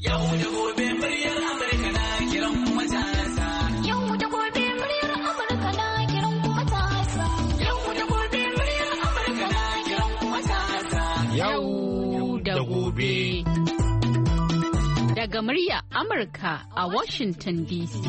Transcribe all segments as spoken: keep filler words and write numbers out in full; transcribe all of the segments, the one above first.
Yau da gobe muryar Amurka na kiran matasa. Yau da gobe muryar Amurka na kiran matasa. Yau da gobe muryar Amurka na kiran matasa. Yau da gobe. Daga muryar Amurka a Washington D C.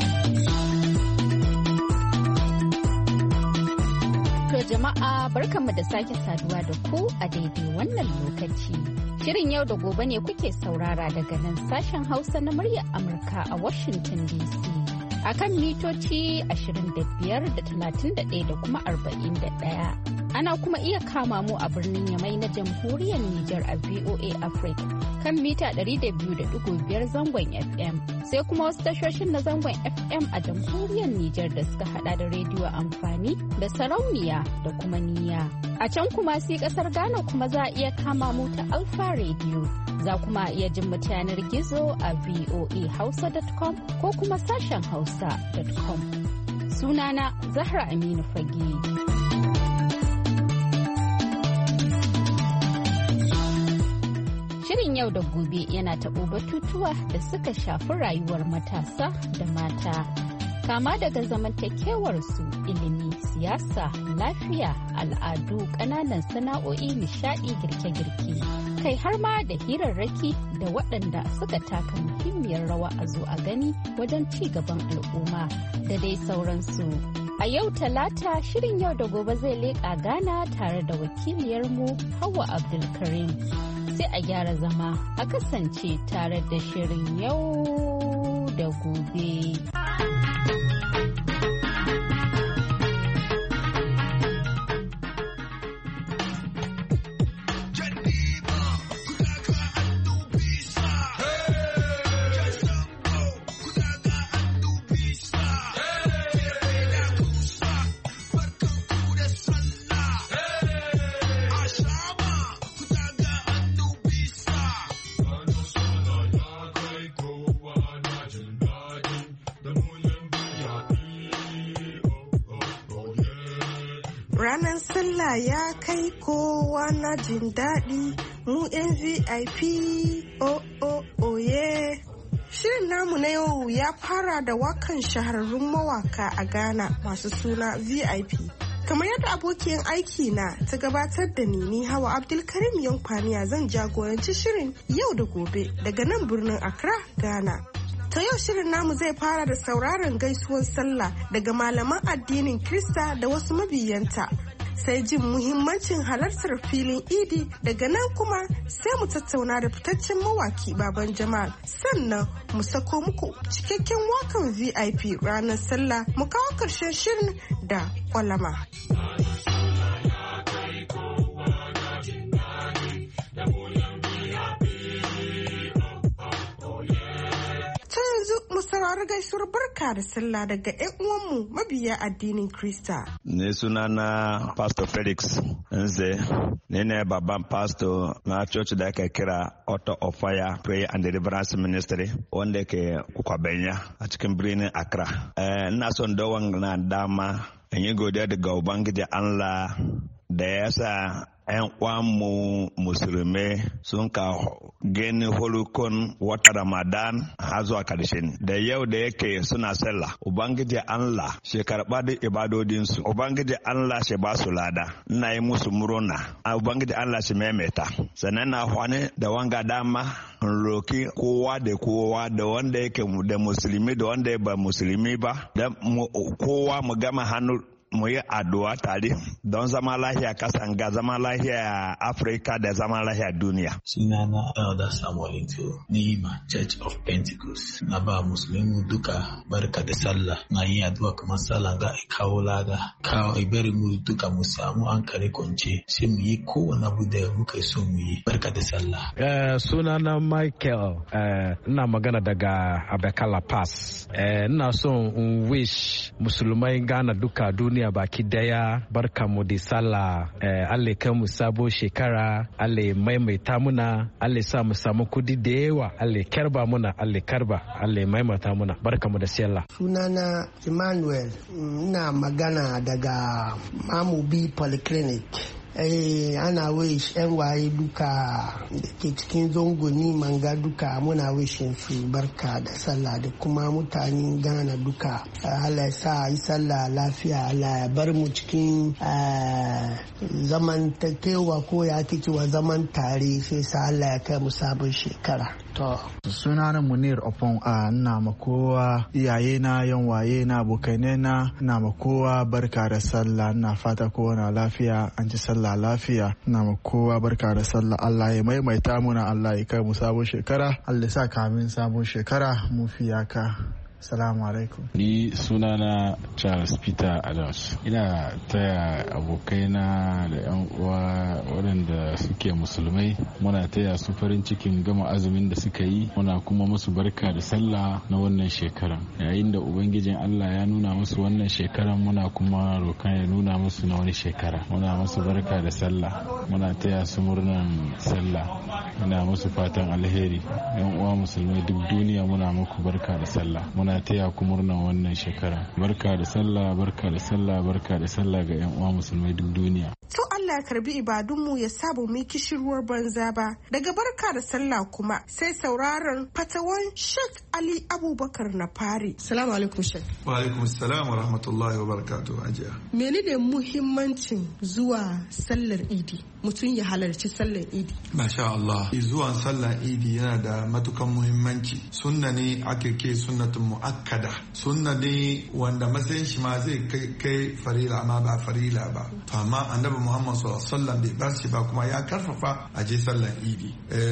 To jama'a barkanmu da sake saduwa da ku a daidai wannan lokaci. Shirin yau da gobe ne kuke saurara daga nan sashen Hausa na muryar Amurka a Washington D C. A kan mitoci ashirin da biyar da talatin da ɗaya da kuma arba'in da ɗaya. Ana kuma iya kama mu a birnin Yamai na jamhuriyar Nijar a V O A Africa kan mita ɗari da biyu da ɗigo biyar zangon F M. Sai kuma wasu tashoshin na zangon F M a jamhuriyar Nijar da suka hada da rediyo amfani da sarauniya da kuma niyya. A can kuma sai kasar Ghana kuma za a iya kama mu ta Alpha Radio. Za kuma iya jin mu yanar gizo a v o a hausa dot com ko kuma sashen hausa dot com. Sunana Zahra Aminu Fage. Shirin yau da gobe yana taɓo batutuwa da suka shafi rayuwar matasa da mata. Kama daga zamantakewarsu, ilimi, siyasa, lafiya, al'adu, ƙananan sana'o'i, nishaɗi, girke-girke. Kai har ma da hirarraki da waɗanda suka taka muhimmiyar rawa a zo a gani wajen ci gaban al'umma da dai sauransu. A yau Talata shirin yau da gobe zai leƙa Ghana tare da wakiliyarmu Hauwa Abdulkarim. Sai a gyara zama a kasance tare da shirin yau da gobe. Ranar sallah ya kai kowa na jin daɗi mu yan V I P oh oh oh yeah. Shirin namu na yau ya fara da wakan shahararrun mawaka a Ghana masu suna V I P. Kamar yadda abokiyar aiki na ta gabatar da ni ni Hawa Abdulkarim Yankwaniya zan jagoranci shirin yau da gobe daga nan birnin Accra, Ghana. Ta yau shirin namu zai fara da sauraron gaisuwar sallah daga malaman addinin Krista da wasu mabiyanta. Sai jin muhimmancin halartar filin idi daga nan kuma sai mu tattauna da fitaccen mawaki Baban Jamal. Sannan mu sako muku cikakken wakan V I P ranar sallah mu kawo karshen shirin da kwalama. Mu saurari gaisuwar barka da sallah daga ƴan uwanmu mabiya addinin Krista. Ne sunana Pastor Felix Nze, ne ne babban pastor na church da ake kira Author of Fire Prayer and Deliverance Ministry wanda ke Kwabenya a cikin birnin Accra. Ina son dawon na dama in yi godiya daga Ubangiji Allah da ya sa ‘yan uwanmu musulmai sun ka gani holukun wata Ramadan har zuwa karshen. Da yau da yake suna sallah, Ubangiji Allah shi karɓa da ibadodinsu, Ubangiji Allah shi ba su lada, ina yi musu murna, Ubangiji Allah shi maimaita. Sannan na hwane da wanga dama roki kowa da kowa da wanda yake da musulmi da wanda ya ba musulmi ba, da kowa mu gama hannu mu yi addu'a tare don zama lahiya kasan ga zama lahiya Afirka da zama lahiya duniya. Sunana Elder Samuel Into, ni ma Church of Pentecost. Na ba musulmi duka barka da sallah. Na yi addu'a kamar sallah ga kawo lada. Kawo ibari mu duka mu samu an kare kwance. Sai mu yi kowane abu da muka so mu yi. Barka da sallah. Uh, sunana Michael. Uh, ina magana daga Abekala Pass. Uh, ina son in wish musulmai Ghana duka duniya baki daya barka mu da sallah. Eh, Allah kai mu sabo shekara, Allah maimaita muna, Allah sa mu samu kudi da yawa, Allah karba muna, Allah karba, Allah maimaita muna, barka mu da sallah. Sunana Emmanuel, ina magana daga Mamubi Polyclinic. eh ana wish yan waye duka da ke cikin zongoni manga duka muna wishin su barka da sallah da kuma mutanen Ghana duka Allah ya sa yi sallah lafiya, Allah ya bar mu cikin zaman takewa ko ya cewa zaman tare, sai sa Allah ya kai mu sabon shekara. To sunana Munir Opon a ina ma kowa iyaye na yan waye na abokanai na ina ma kowa barka da sallah, ina fata kowa na lafiya, an ji sallah lafiya, ina ma kowa barka da sallah. Allah ya maimaita muna, Allah ya kai mu sabon shekara, Allah ya sa kamin sabon shekara mu fiyaka. Salamu alaikum. Ni sunana Charles Peter Adams. Ina taya abokaina da 'yan uwa waɗanda suke musulmai. Muna taya su farin cikin gama azumin da suka yi. Muna kuma musu barka da sallah na wannan shekaran. Yayin da Ubangijin Allah ya nuna musu wannan shekaran, muna kuma roƙon ya nuna musu na wani shekara. Muna musu barka da sallah. Muna taya su murnan sallah. Muna musu fatan alheri. 'Yan uwa musulmai duk duniya muna muku barka da sallah. Muna taya ku murnan wannan shekara. Barka da sallah, barka da sallah, barka da sallah ga 'yan uwa musulmai duk duniya. To Allah ya karbi ibadunmu ya saba mu kishirwar banza ba. Daga barka da sallah kuma sai sauraron fatawan Sheikh Ali Abubakar na fari. Assalamu alaikum Sheikh. Wa alaikum assalam wa rahmatullahi wa barakatuh ajiya. Menene muhimmancin zuwa sallar Idi? Mutum ya halarci sallar Idi. Masha Allah. Zuwan sallar Idi yana da matukan muhimmanci. Sunna ne ake ke sunnatun mu'akkada. Sunna ne wanda matsayin shi ma zai kai kai farila amma ba farila ba. To amma annabi Muhammad sallallahu alaihi wasallam bai bar shi ba, kuma ya karfafa a je sallar Idi.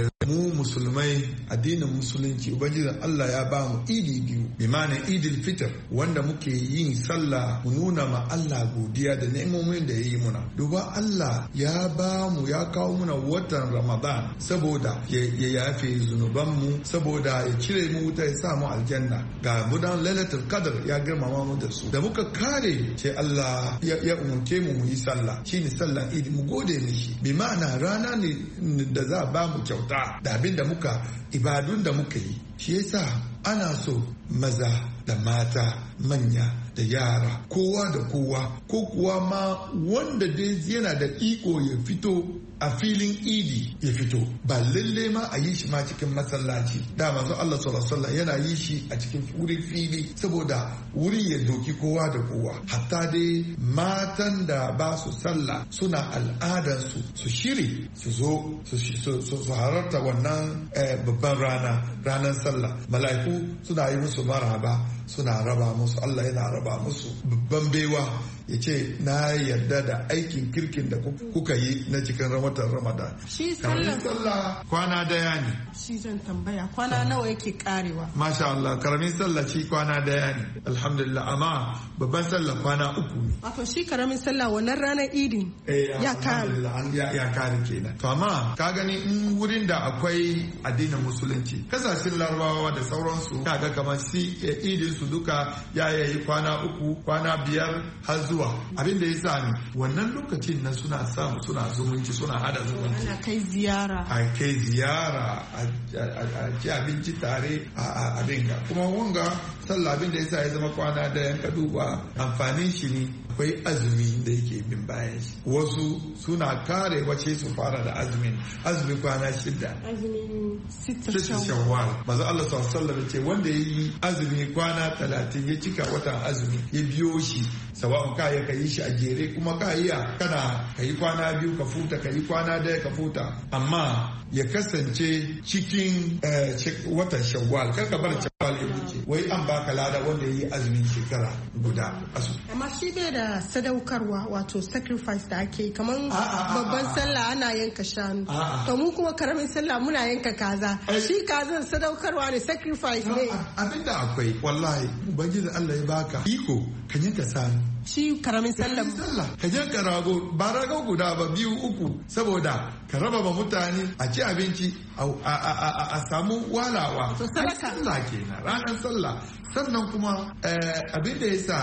Mu musulmai, addinin musulunci, ubangijin Allah ya ba mu idi biyu, bi ma'ana idil fitr, wanda muke yin sallah mu nuna ma Allah godiya da ni'imomin da ya yi muna. Duba Allah ya ba mu, ya kawo muna watan Ramadan saboda ya yafe zunubanmu, saboda ya cire mu wuta, ya sa mu aljanna. Ga mudan lailatul qadr ya girmama mu da su. Da muka kare sai Allah ya umurce mu mu yi sallah, shine sallar idi, mu gode mishi. Bi ma'ana rana ne da za ba mu kyauta da abin da muka ibadun da muka yi. Shi yasa ana so maza da mata, manya da yara, kowa da kowa, ko kuwa ma wanda dai yana da iko ya fito a filin idi ya fito, ba lalle ma a yi shi ma cikin masallaci. Da manzo Allah sallallahu alaihi wasallam yana yi shi a cikin wurin fili saboda wurin ya doki kowa da kowa. Hatta dai matan da ba su sallah suna al'adar su su shiri su zo su halarta wannan babban rana, ranar sallah. Mala'iku suna yi musu maraba, suna raba musu, Allah yana raba musu babban baiwa, ya ce na yarda da aikin kirkin da kuka yi na cikin watan Ramadan. Shi sallah kwana daya ne. Shi zan tambaya kwana nawa yake karewa? Masha Allah, karamin sallah shi kwana daya ne, alhamdulillah, amma babban sallah kwana uku ne. Wato shi karamin sallah wannan ranar idin ya kare. Ya kare kenan. To amma ka gani in wurin da akwai addinin musulunci, kasashen larabawa da sauransu, kaga kamar si idin su duka ya yi kwana uku, kwana biyar har zuwa. Abin da ya sa ni wannan lokacin nan suna samu, suna zumunci, suna hada zumunci. Ana kai ziyara. A kai ziyara, a ci abinci tare a abin ga. Kuma wanga sallah abin da ya sa ya zama kwana da yanka duba amfanin shi ne. Akwai azumi da yake bin bayan shi. Wasu suna kare wace su fara da azumin azumi kwana shida. Azumin sita shawwal. Maza Allah sallallahu alaihi wasallam ce wanda ya yi azumi kwana talatin ya cika watan azumi ya biyo shi, sawa'un ka ya yi shi a jere, kuma ka iya kana ka yi kwana biyu ka futa, ka yi kwana daya ka futa, amma ya kasance cikin watan shawwal, kar ka bar shawwal ya wuce. Wai an baka lada wanda ya yi azumin shekara guda azumi. Amma shi bai da sadaukarwa, wato sacrifice da ake kamar babban sallah ana yanka shanu, to mu kuma karamin sallah muna yanka kaza. Shi kazan sadaukarwa ne, sacrifice ne. Abinda akwai wallahi ubangiji Allah ya baka iko ka yanka sanu. Shi karamin sallah ka yanka rago, ba rago guda ba, biyu uku, saboda ka raba ma mutane a ci abinci a samu walawa. Sallah kenan, ranar sallah. Sannan kuma abin da ya sa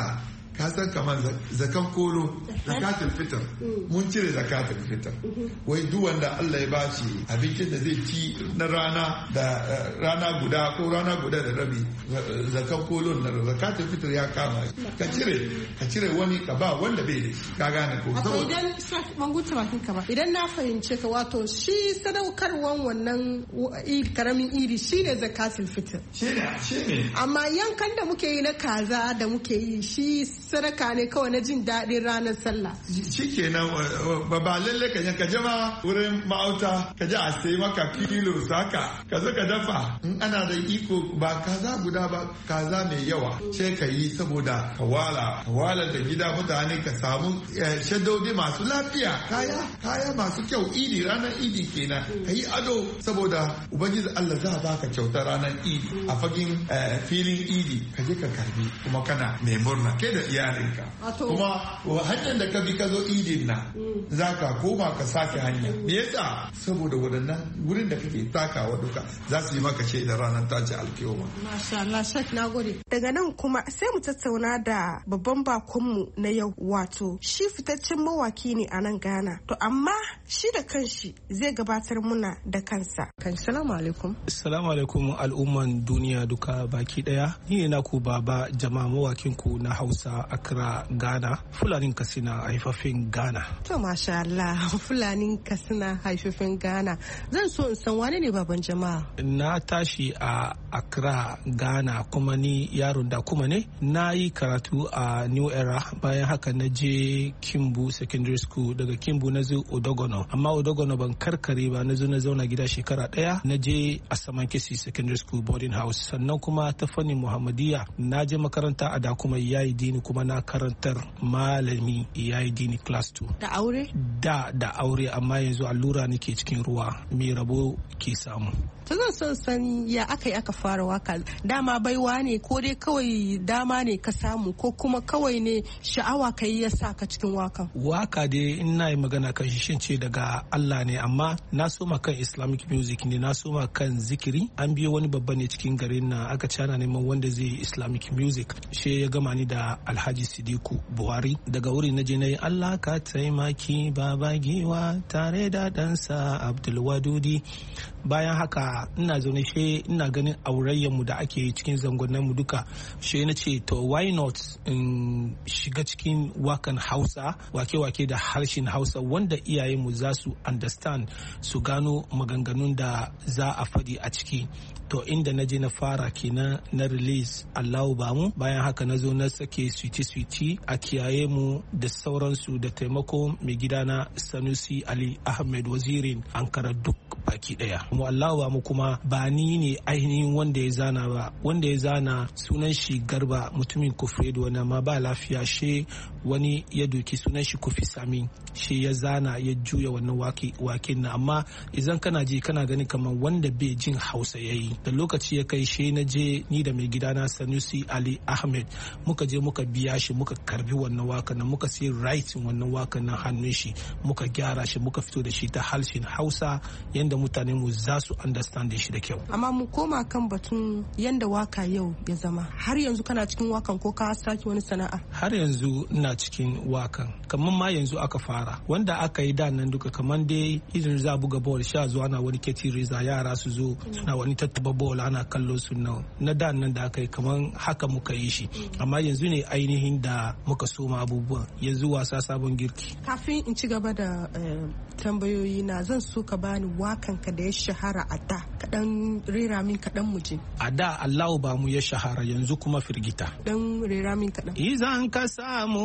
ka san kamar zakan kolo zakatul fitr mun cire zakatul fitr wai duk wanda Allah ya bashi abincin da zai ci na rana da rana guda ko rana guda da rabi zakan kolo na zakatul fitr ya kama ka cire ka cire wani ka ba wanda bai da ka gane ko saboda idan manguta bakin ka ba idan na fahimce ka wato shi sadaukarwan wannan karamin iri shine zakatul fitr shine shine amma yankan da muke yi na kaza da muke yi shi sadaka ne kawai na jin daɗin ranar sallah shikenan ba ba lalle ka yanka jama wurin ma'auta ka ji a sai maka kilo saka ka zo ka dafa in ana da iko ba kaza guda ba kaza mai yawa sai ka yi saboda ka wala ka wala da gida mutane ka samu shaddodi masu lafiya kaya kaya masu kyau idi ranar idi kenan ka yi ado saboda ubangiji Allah za a baka kyautar ranar idi a fagen filin idi ka je ka karbi kuma kana mai murna ke da iyalinka kuma hanyar da ka bi ka zo idin na za ka koma ka sake hanya me yasa saboda waɗannan wurin da kake takawa duka za su yi maka shaidar ranar taji alkiyoma masha Allah shek nagode daga nan kuma sai mu tattauna da babban bakonmu na yau wato shi fitaccen mawaki ne a nan Ghana to amma shi da kanshi zai gabatar muna da kansa kan salamu alaikum assalamu alaikum al'umman duniya duka baki daya ni ne naku baba jama'a mawakin ku na Hausa Accra Ghana Fulanin Katsina haifafin Ghana to masha Allah Fulanin Katsina haifafin Ghana zan so in san wane ne baban jama'a na tashi a Accra Ghana kuma ni yaron da kuma ne na yi karatu a New Era bayan haka na je Kimbu Secondary School daga Kimbu na zo Odogono amma Odogono ban karkare ba na zo na zauna gida shekara daya na je Asamankesi Secondary School Boarding House sannan kuma ta fannin Muhammadiyya na je makaranta a da kuma yayi dini kuma na karantar malami yayi dini class two da aure da da aure amma yanzu allura nake cikin ruwa mai rabo ke samu ta zan son san ya aka yi aka fara waka dama baiwa ne ko dai kawai dama ne ka samu ko kuma kawai ne sha'awa ka yi ya sa ka cikin wakan waka dai in na yi magana kan shi ce daga Allah ne amma na soma kan Islamic music ne na soma kan zikiri an biyo wani babba ne cikin garin na aka cana neman wanda zai yi Islamic music she ya gama ni da Alhaji Sidiku Buhari daga wurin na je na yi Allah ka taimaki baba giwa tare da dansa Abdul Wadudi bayan haka ina zaune she ina ganin aurayyan mu da ake cikin zangonan mu duka she na ce to why not in shiga cikin wakan Hausa wake-wake da harshen Hausa wanda iyayen mu za su understand su gano maganganun da za a faɗi a ciki to inda na je na fara kenan na release Allahu ba mu bayan haka na zo na sake switi-switi a kiyaye mu da sauransu da taimako mai gidana Sanusi Ali Ahmed Wazirin Ankara duk baki daya mu Allahu ba mu kuma ba ni ne ainihin wanda ya zana ba wanda ya zana sunan shi Garba mutumin Kufredo wani ma ba lafiya she wani ya doki sunan shi Kofi Sami shi ya zana ya juya wannan wakin na amma idan kana ji kana gani kamar wanda bai jin Hausa yayi da lokaci ya kai shi na je ni da mai gidana Sanusi Ali Ahmed muka je muka biya shi muka karbi wannan wakan nan muka sai writing wannan wakan nan hannun shi muka gyara shi muka fito da shi ta harshen Hausa yanda mutane mu za su understand shi da kyau amma mu koma kan batun yanda waka yau ya zama har yanzu kana cikin wakan ko ka saki wani sana'a har yanzu ina cikin wakan kamar ma yanzu aka fara wanda aka yi da nan duka kamar dai idan za buga ball sha zuwa na wani keti reza yara su zo suna wani tattaba ball ana kallo su na da nan da aka yi kamar haka muka yi shi amma yanzu ne ainihin da muka soma abubuwan yanzu wasa sabon girki kafin in ci gaba da tambayoyi na zan so ka bani wakan ka da ya shahara a da kaɗan rera min kaɗan muje a da Allahu ba mu ya shahara yanzu kuma firgita dan rera min kaɗan izan ka samu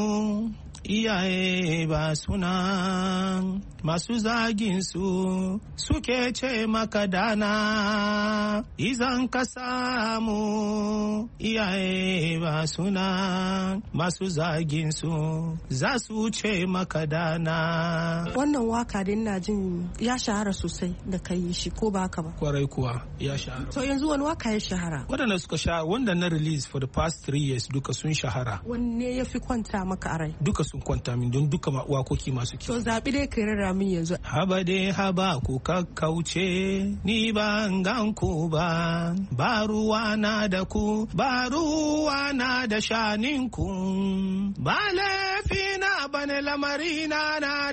iyaye ba suna masu zagin su suke ce maka dana izan ka samu iyaye ba suna masu zagin su za su ce maka dana wannan waka din na jin ya shahara sosai da kai shi ko ba haka ba kwarai kuwa ya shahara to yanzu wani waka ya shahara wadanda suka shahara wanda na release for the past three years duka sun shahara wanne ya fi kwanta maka a rai duka sun kwanta min don duka wakoki masu kyau. To zaɓi dai ka rara min yanzu. Haba dai haba ku kakkauce ni ban gan ku ba, ba ruwa na da ku, ba ruwa na da shanin ku, ba laifi na bane lamari na na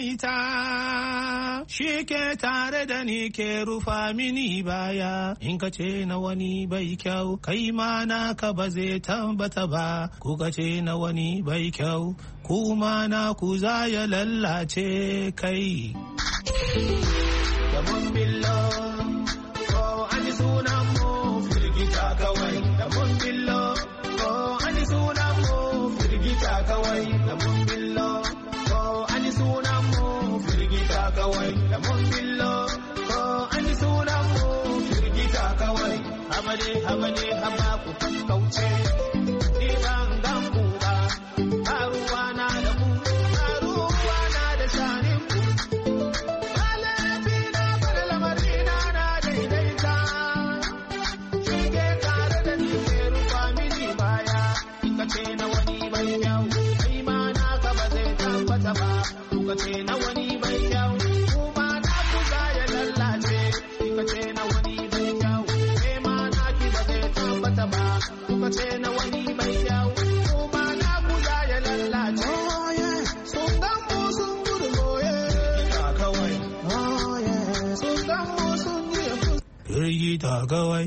daidaita, shi ke tare da ni ke rufa mini baya, in ka ce na wani bai kyau, kai ma na ka ba zai tabbata ba, ku ka ce na wani bai kyau, kuma na ku za ya lallace kai. Da mun billo, ko an yi sunan mu firgita kawai. Da mun billo, ko an yi sunan mu firgita kawai. Da mun billo, ko an yi sunan mu firgita kawai. Da mun billo, ko an yi sunan mu firgita kawai. Habade, habade, haba ku kakkauce. Ni ban gan ku ba, ba ruwa na da ku, ba ruwa na da shanin ku. Ba laifi na bada lamari na na daidaita. Shi ke tare da ni ke rufa mini baya. In ka ce na wani bai kyau, kai ma na ka ba zai tabbata ba. In ka ce na wani bai kyau, kuma na ku za ya lallace. In ka ce na wani bai kyau, kai ma na ki ba zai tabbata ba. In ka ce na wani bai kyau, kuma na ku za ya lallace. Oh yeah, sun gan mu sun gudu goye. Firgita kawai. Oh yeah, sun gan mu sun yi firgita kawai.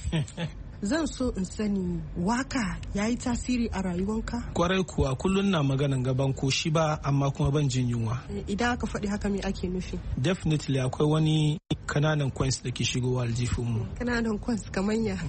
Zan so in sani waka ya yi tasiri a rayuwanka? Kwarai kuwa kullum na maganan gaban ko shi ba amma kuma ban jin yunwa. Idan aka faɗi haka me ake nufi? Definitely akwai wani kananan coins da ke shigowa aljifinmu. Kananan coins kamar ya.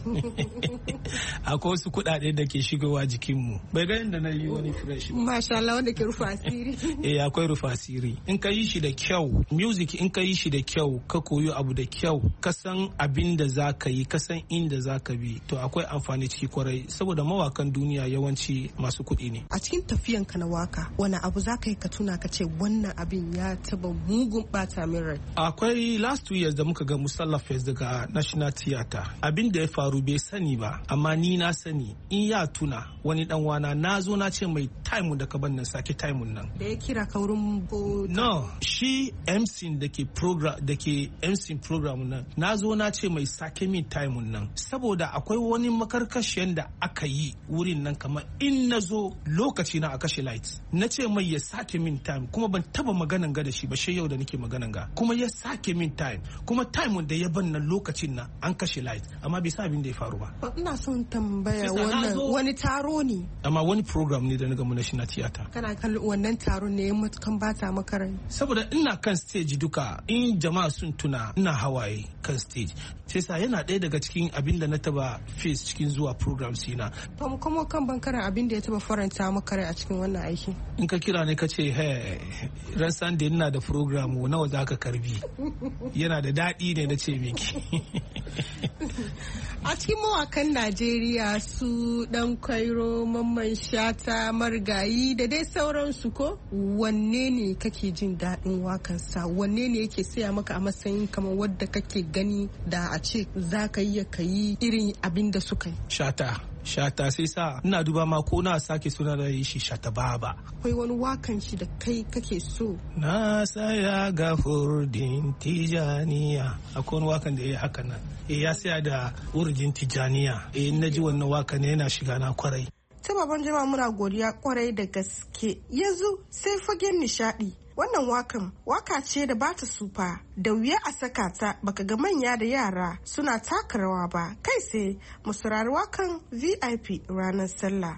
Akwai wasu kuɗaɗe da ke shigowa jikinmu. Bai ga inda na yi wani fresh. Masha Allah wanda ke rufa asiri. Eh akwai rufa asiri. In ka yi shi da kyau, music in ka yi shi da kyau, ka koyi abu da kyau, ka san abin da za ka yi, ka san inda za ka bi. To akwai amfani ciki kwarai saboda mawakan duniya yawanci masu kuɗi ne. A cikin tafiyanka na waka wani abu za ka yi ka tuna ka ce wannan abin ya taba mugun bata min rai? Akwai last two years da muka ga Musalla Fest daga National Theatre. Abin da ya faru bai sani ba amma ni na sani in ya tuna wani dan wana na zo na ce mai time da ka ban nan sake time nan. Da ya kira ka wurin bo. No, shi M C da ke program da ke M C program nan na zo na ce mai sake min time nan saboda akwai wani makarkashiyar da aka yi wurin nan kamar in na zo lokaci na a kashe light na ce mai ya sake min time kuma ban taba maganan ga da shi ba shi yau da nake maganan ga kuma ya sake min time kuma time da ya ban nan lokacin nan an kashe light amma bai sa abin da ya faru ba. Ina son tambaya wannan wani taro ne amma wani program ne da na gamu na shi na tiyata. Kana kallon wannan taron ne ya matukan bata maka rai? Saboda ina kan stage duka in jama'a sun tuna ina hawaye kan stage sai sa yana ɗaya daga cikin abin da na taba face cikin zuwa program sina. To mu kuma kan bankaran abin da ya taba faranta maka rai a cikin wannan aiki. In ka kira ne ka ce hey ran Sunday ina da program nawa za ka karbi yana da daɗi ne na ce miki. A cikin mawakan Najeriya su Dan Kwairo, Mamman Shata, Marigayi da dai sauransu ko wanne ne kake jin daɗin wakansa wanne ne yake saya maka a matsayin kamar wadda kake gani da a ce za ka yi ka yi irin abin da suka yi? Shata. Shata sai sa ina duba ma ko na sake suna da yi shi Shata Baba. Akwai wani wakan shi da kai kake so? Na saya ga hurdin Tijaniya. Akwai wani wakan da ya haka nan. E ya saya da hurdin Tijaniya. E na ji wannan wakan yana shiga na kwarai. Ta baban jama'a muna godiya kwarai da gaske. Yanzu sai fagen nishadi. Wannan wakan waka ce da bata sufa da wuya a saka ta baka ga manya da yara suna taka rawa ba kai sai mu saurari wakan V I P ranar sallah.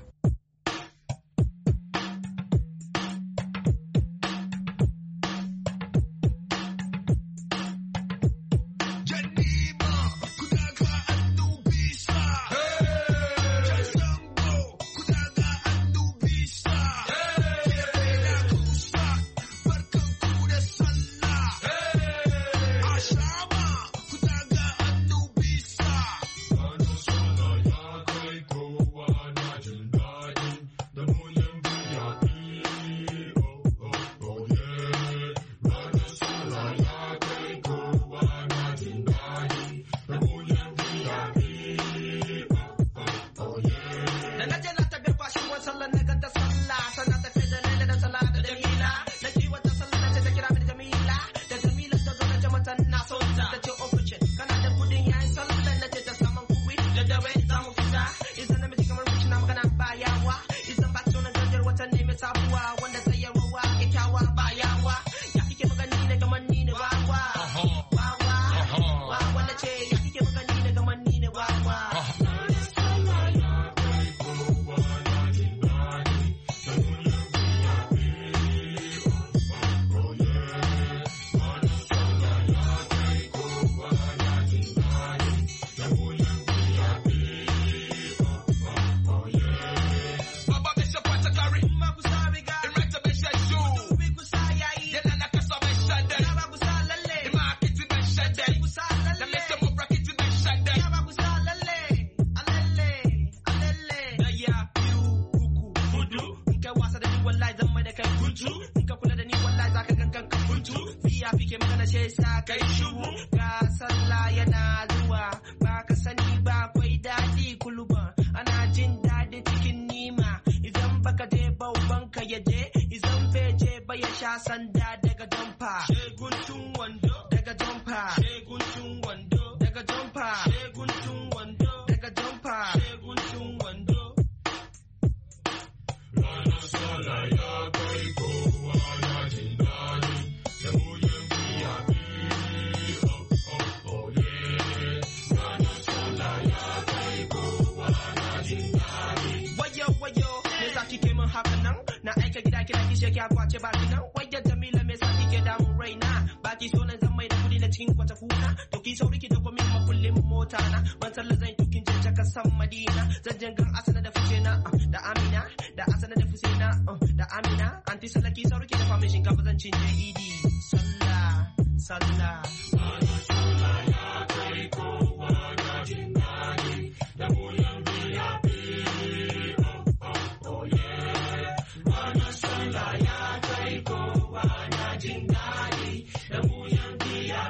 Junda kai shubu ga sallah yana zuwa ba ka sani ba akwai daɗi kuluba ana jin daɗi cikin nima idan baka je babban ka ya je idan bai je ba ya sha sanda daga jamfa sheguntun wando daga jamfa sheguntun wando daga jamfa sheguntun wando daga jamfa sheguntun wando rana sala ya kai kowa ya jin daɗi da muyin biya oh oh oh yeah rana sala ya kai kowa ya jin daɗi wayo wayo me za ki ke mun haka nan na aika gida kina ki sheki kwace baki nan wayo Jamila me za ki ke damun raina baki so na zan mai da kudi na cikin kwata kuna to ki sauri ki da komin makullin mota na ban sallah zan tukin je ka san Madina zan jangan asana da fice na da Amina da asana da fice na da Amina anti salaki sauri ki da fami shinkafa zan cinye idi sallah sallah sallah ya kai kowa ya jin daɗi da muyan biya oh yeah ranar sallah ya kai kowa ya jin daɗi da muyan biya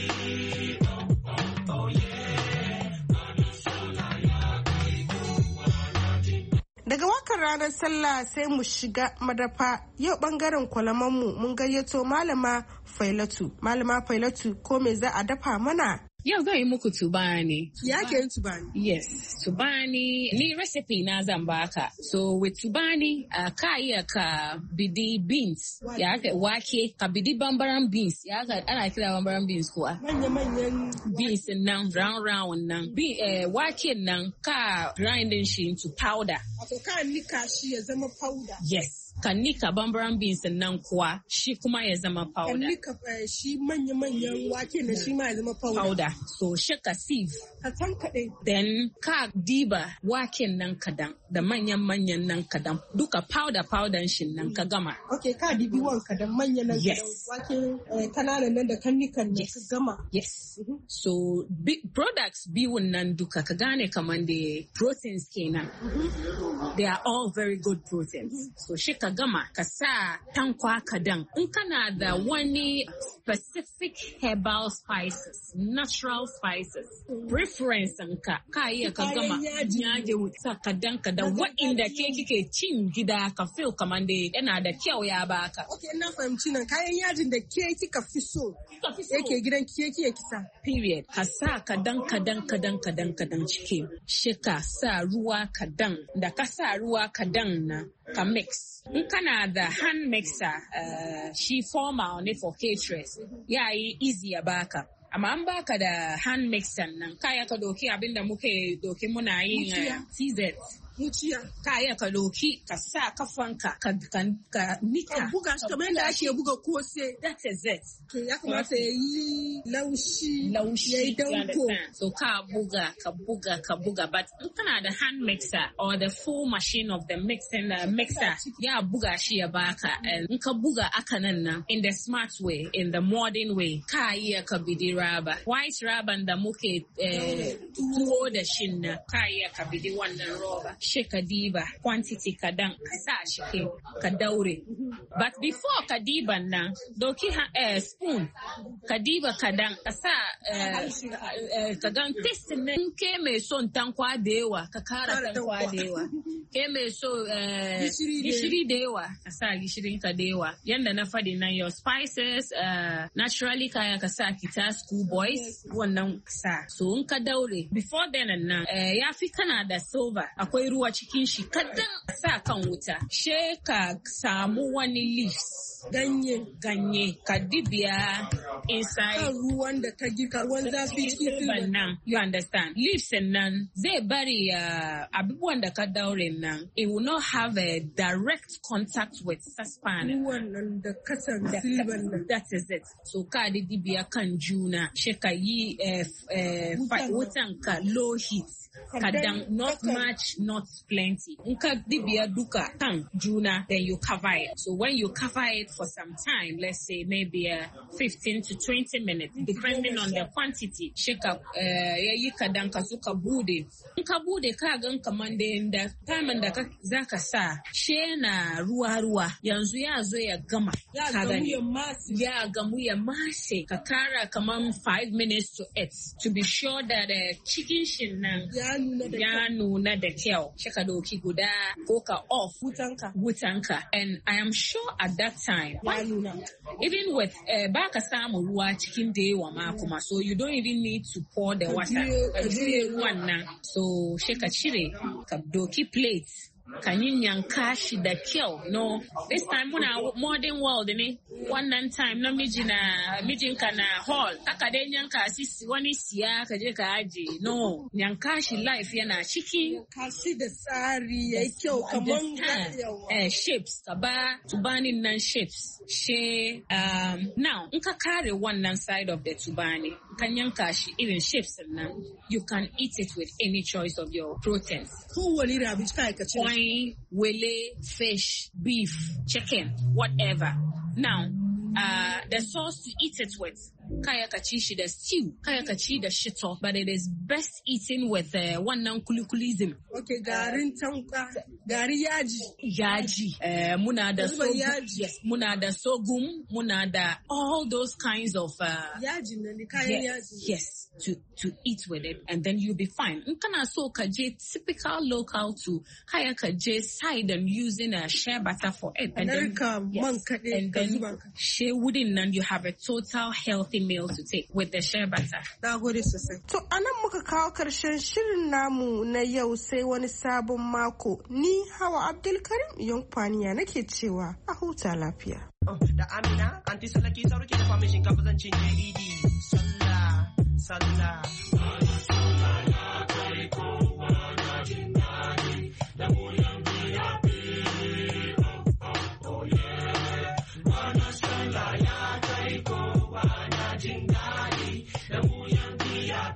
oh yeah ranar sallah ya kai kowa ya jin Daga wakar ranar sallah sai mu shiga madafa yau bangaren kwalamanmu mun gayyato malama Failatu. Malama Failatu ko me za a dafa mana? Yau zan yi muku tubani. Ya ke yin tubani? Yes, tubani ni recipe na zan baka. So with tubani uh, ka iya ka bidi beans. Ya ka wake ka bidi bambaran beans. Ya ka ana kira bambaran beans kuwa. Manya-manyan beans nan round round nan. Be, uh, wake nan ka grinding shi into powder. Wato ka nika shi ya zama powder. Yes. Ka nika bambaran beans nan kuwa shi kuma ya zama powder. Ka nika uh, shi manya-manyan wake na shi ma ya zama powder. Powder. So shaka sieve. Ka tankaɗe. Then ka diba waken nan kadan da manyan-manyan nan kadan. Duka powder powder shi nan ka gama. Okay, ka dibi wanka da manyan nan yes. kadan. Waken kananan nan da kannikan yes. ka gama. Yes. Mm-hmm. So bi- products biyun nan duka ka gane kaman da proteins kenan. Mm-hmm. They are all very good proteins. Mm-hmm. So shi ka gama ka sa tankwa kadan. In kana da wani specific herbal spices, natural spices, preference ka ka iya ka gama yaje wuta kadan kadan wa'inda ke kike cin gida ka feel kaman da yana da kyau ya baka. Okay, na fahimci nan kayan yajin da ke kika fi so yake gidan ke kike kisa. Period. Ka sa kadan kadan kadan kadan kadan ciki. Shi ka sa ruwa kadan da ka sa ruwa kadan na ka mix. In kana da hand mixer uh, shi formal ne for caterers yayi easy ya baka. Amma an baka da hand mixer nan kaya ka doki abinda muke doki muna yin uh, T Z. Muciya. Kaya ka doki ka sa kafanka ka ka, ka nika. Ka buga shi kamar yadda ake buga kose. That is it. To ya kamata ya yi laushi. Laushi. Ya yi danko. So ka buga ka buga ka buga but in kana da hand mixer or the full machine of the mixing uh, mixer ya buga shi ya baka and in ka buga aka nan nan in the smart way in the modern way ka iya ka bidi raba white raba da muke uh, tuwo da shin na ka iya ka bidi wannan roba. Shi ka diba quantity kadan ka sa shi ke ka daure. But before ka diban nan doki ha, uh, spoon ka diba kadan ka sa uh, uh, ka gan taste nan ke mai son tankwa da yawa ka kara tankwa da yawa. Ke mai so uh, gishiri da yawa ka sa gishirin ka da yawa. Yanda na fadi nan your spices uh, naturally kaya ka sa kita school boys wannan sa. So in ka daure before then nan uh, ya fi kana da silver akwai ruwa cikin shi kadan sa kan wuta she ka samu wani leaves ganye ganye ka dibiya inside kan ruwan da ka girka ruwan zafi cikin nan you understand leaves nan zai bari uh, abubuwan da ka daure nan it will not have a direct contact with saspan ruwan nan da kasan silban nan that is it so ka dibiya kan juna she ka yi uh, uh, wutan ka low heat kadan not much not drops plenty. In ka dibiya duka kan juna, then you cover it. So when you cover it for some time, let's say maybe uh, fifteen to twenty minutes, depending on the quantity, shake up, uh, yayi kadan ka suka bude. In ka bude ka gan kaman da time da zaka sa, she na ruwa-ruwa, yanzu ya zo ya gama. Ya gamu ya masi. Ya gamu ya masi. Ka kara kaman five minutes to eight to be sure that the chicken shin nan ya nuna da ya nuna da kyau. Shaka doki guda ko ka off wutanka. Wutanka. And I am sure at that time, ya nuna. Even with uh, baka samu ruwa cikin da yawa ma kuma, so you don't even need to pour the water. Ka juye ruwan nan. So shaka cire ka doki plate. Can you yanka shi da kyau? No, this time muna modern world ne. Wannan time na miji na mijinka na hall. Aka dai yanka si wani siya ka je ka aje. No, yanka shi life yana ciki. Ka si da tsari yayi kyau kaman eh shapes ka ba tubanin nan shapes. She um now in ka kare wannan side of the tubani, kan yanka shi irin shapes nan. You can eat it with any choice of your proteins. Ko wani rabi kai ka ci. Wele, fish, beef, chicken, whatever. Now, uh, the sauce to eat it with, kaya kachishi, the stew, kaya kachi, the shito, but it is best eaten with uh, one nan kulikulism. Okay, garin tanka, gari yaji. Yaji, uh, muna da sogum, yes, muna da sogum, muna da all those kinds of uh, yaji nani kaya yes, yaji. yes, to to eat with it, and then you'll be fine. Nkana so kaje typical local to kaya kaje side and using a shea butter for it, and then yes, and then shea wooden, and you have a total healthy meal to take with the shea butter. Na gode sosai. To anan muka kawo karshen shirin namu na yau sai wani sabon mako. Ni Hawa Abdulkarim Yankwaniya nake cewa a huta lafiya. Da Amina, kanti salaki sauki da kwamishin kafin cinye idi. Sallah, sallah. Sallah ya kai kowa na jin daɗi da mu yanzu ya fi. Oh, oh, oh, yeah. Ranar sallah ya kai kowa na jin daɗi da mu yanzu ya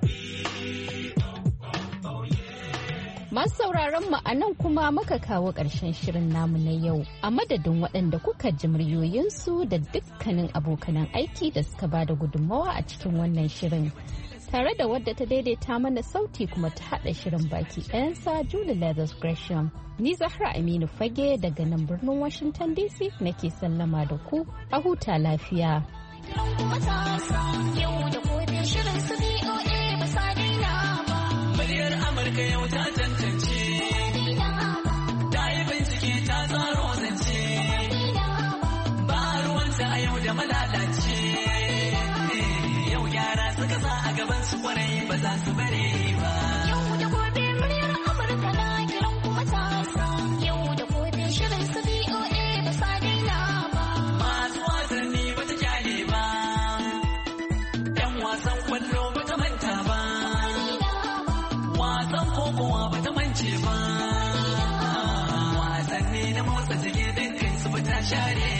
fi. Oh, oh, oh, yeah. Masu sauraron mu a nan kuma muka kawo ƙarshen shirin namu na yau a madadin waɗanda kuka ji muryoyinsu da dukkanin abokanan aiki da suka ba da gudunmawa a cikin wannan shirin. Tare da wadda ta daidaita mana sauti kuma ta haɗa shirin baki ɗayansa Julie Leathers Gresham. Ni Zahra Aminu Fage daga nan birnin Washington D C nake sallama da ku a huta lafiya. Muryar Amurka yau ta tantance, ta yi bincike ta tsaro zance, ba ruwanta a yau da malalace, yau yara suka sa a gaban su kwarai ba za su bare ba. Yau da gobe muryar Amurka na kiran kuma tasa, yau da gobe shirin su B O A ba sa daina ba. Masu wasanni ba ta kyale ba, 'yan wasan kwallo ba ta manta ba. Wasan kokowa ba ta mance ba, wasanni na motsa jiki dukkan su ba ta share